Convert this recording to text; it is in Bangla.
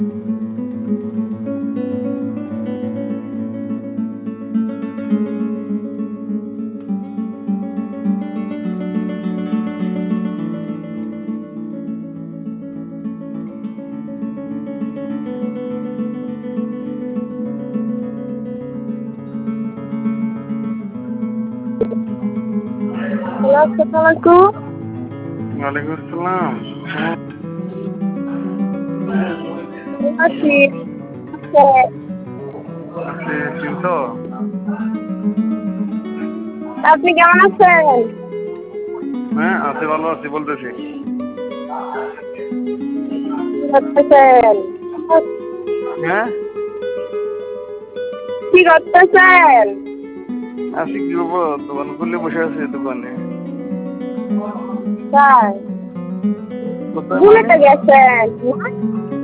হ্যালো, আসসালামু আলাইকুম। ওয়ালাইকুম আসসালাম। কেমন আছি? আছি, চিনতো? আপনি কেমন আছেন? হ্যাঁ, আছি, ভালো আছি বলতেছি। কি করতেছেন? হ্যাঁ, কি করতেছেন? আছি কি করবো, দোকান খুললে বসে আছি দোকানে। তাই কোথায় ভুলে মানে? তো গেছেন না?